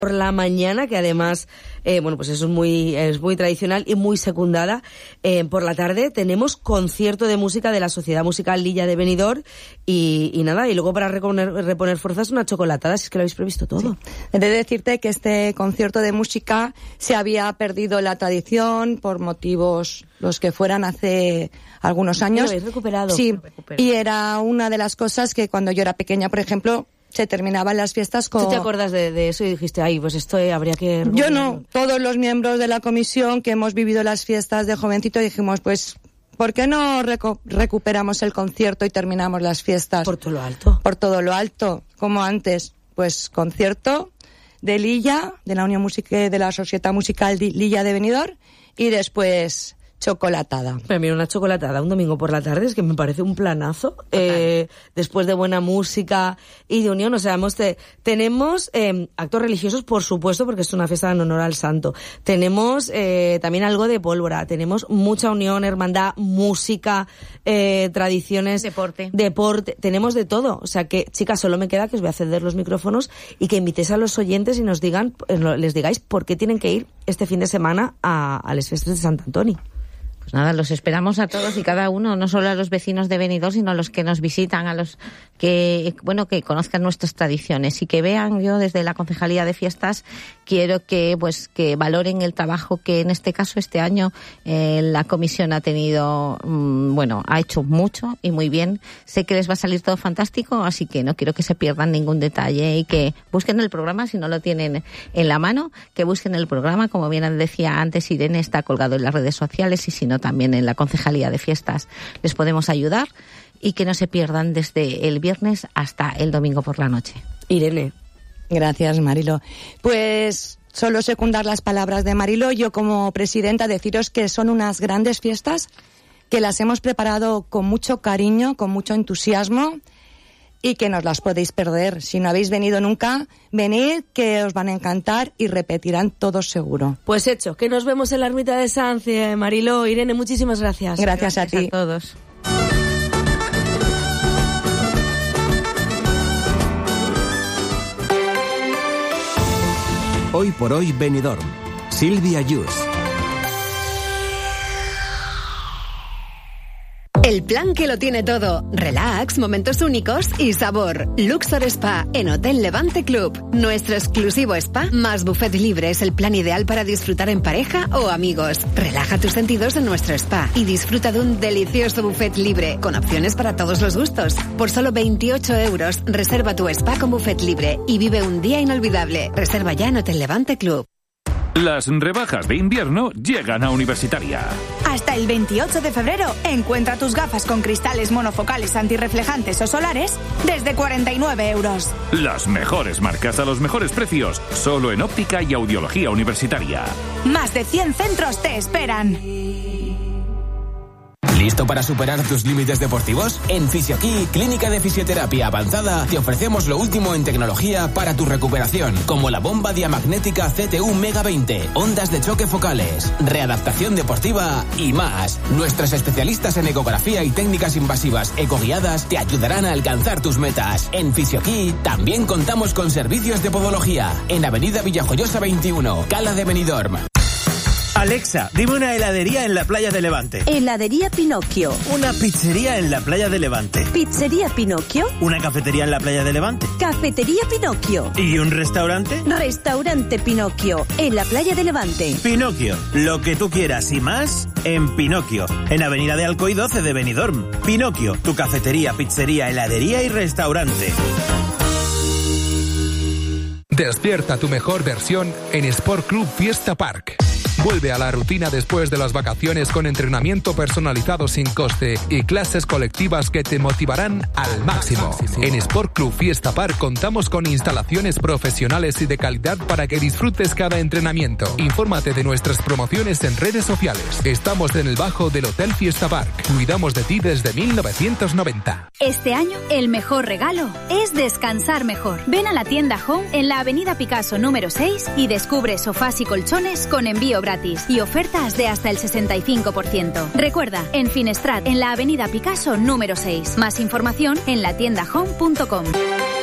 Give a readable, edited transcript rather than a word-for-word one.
por la mañana, que además, pues eso es muy tradicional y muy secundada. Por la tarde tenemos concierto de música de la Sociedad Musical Lilla de Benidorm y nada, y luego para reponer fuerzas una chocolatada, si es que lo habéis previsto todo. Sí. He de decirte que este concierto de música se había perdido la tradición por motivos los que fueran hace algunos años. ¿Lo habéis recuperado? Sí, y era una de las cosas que cuando yo era pequeña, por ejemplo, se terminaban las fiestas con... ¿Tú te acuerdas de eso y dijiste, pues esto habría que... Yo no, todos los miembros de la comisión que hemos vivido las fiestas de jovencito dijimos, pues, ¿por qué no recuperamos el concierto y terminamos las fiestas? Por todo lo alto. Por todo lo alto, como antes. Pues concierto de Lilla, de la Unión de la Sociedad Musical Lilla de Benidorm, y después chocolatada. Pero mira, una chocolatada un domingo por la tarde es que me parece un planazo. Después de buena música y de unión, o sea, tenemos actos religiosos, por supuesto, porque es una fiesta en honor al santo. Tenemos también algo de pólvora, tenemos mucha unión, hermandad, música, tradiciones, deporte, tenemos de todo. O sea que, chicas, solo me queda que os voy a ceder los micrófonos y que invitéis a los oyentes y les digáis por qué tienen que ir este fin de semana a las fiestas de Sant Antoni. Pues nada, los esperamos a todos y cada uno, no solo a los vecinos de Benidorm, sino a los que nos visitan, a los que conozcan nuestras tradiciones y que vean. Yo desde la Concejalía de Fiestas quiero que valoren el trabajo que en este caso este año la comisión ha tenido, ha hecho mucho y muy bien. Sé que les va a salir todo fantástico, así que no quiero que se pierdan ningún detalle y que busquen el programa si no lo tienen en la mano, que busquen el programa, como bien decía antes Irene, está colgado en las redes sociales y si no también en la Concejalía de Fiestas les podemos ayudar y que no se pierdan desde el viernes hasta el domingo por la noche. Irene. Gracias, Marilo. Pues solo secundar las palabras de Marilo. Yo como presidenta deciros que son unas grandes fiestas, que las hemos preparado con mucho cariño, con mucho entusiasmo y que no os las podéis perder. Si no habéis venido nunca, venid, que os van a encantar y repetirán todos seguro. Pues hecho, que nos vemos en la ermita de Sanz, Marilo. Irene, muchísimas gracias. Gracias a ti. A todos. Hoy por hoy Benidorm. Silvia Yus. El plan que lo tiene todo. Relax, momentos únicos y sabor. Luxor Spa en Hotel Levante Club. Nuestro exclusivo spa más buffet libre es el plan ideal para disfrutar en pareja o amigos. Relaja tus sentidos en nuestro spa y disfruta de un delicioso buffet libre con opciones para todos los gustos. Por solo 28 euros, reserva tu spa con buffet libre y vive un día inolvidable. Reserva ya en Hotel Levante Club. Las rebajas de invierno llegan a Universitaria. Hasta el 28 de febrero, encuentra tus gafas con cristales monofocales antirreflejantes o solares desde 49 euros. Las mejores marcas a los mejores precios, solo en óptica y audiología universitaria. Más de 100 centros te esperan. ¿Listo para superar tus límites deportivos? En Fisioquí, Clínica de Fisioterapia Avanzada, te ofrecemos lo último en tecnología para tu recuperación, como la bomba diamagnética CTU Mega 20, ondas de choque focales, readaptación deportiva y más. Nuestros especialistas en ecografía y técnicas invasivas ecoguiadas te ayudarán a alcanzar tus metas. En Fisioquí también contamos con servicios de podología en Avenida Villajoyosa 21, Cala de Benidorm. Alexa, dime una heladería en la playa de Levante. Heladería Pinocchio. Una pizzería en la playa de Levante. Pizzería Pinocchio. Una cafetería en la playa de Levante. Cafetería Pinocchio. ¿Y un restaurante? Restaurante Pinocchio, en la playa de Levante. Pinocchio, lo que tú quieras y más en Pinocchio, en Avenida de Alcoy 12 de Benidorm. Pinocchio, tu cafetería, pizzería, heladería y restaurante. Despierta tu mejor versión en Sport Club Fiesta Park. Vuelve a la rutina después de las vacaciones con entrenamiento personalizado sin coste y clases colectivas que te motivarán al máximo. En Sport Club Fiesta Park contamos con instalaciones profesionales y de calidad para que disfrutes cada entrenamiento. Infórmate de nuestras promociones en redes sociales. Estamos en el bajo del Hotel Fiesta Park. Cuidamos de ti desde 1990. Este año, el mejor regalo es descansar mejor. Ven a la tienda Home en la Avenida Picasso número 6 y descubre sofás y colchones con envío gratis y ofertas de hasta el 65%. Recuerda, en Finestrat, en la Avenida Picasso número 6. Más información en latiendahome.com.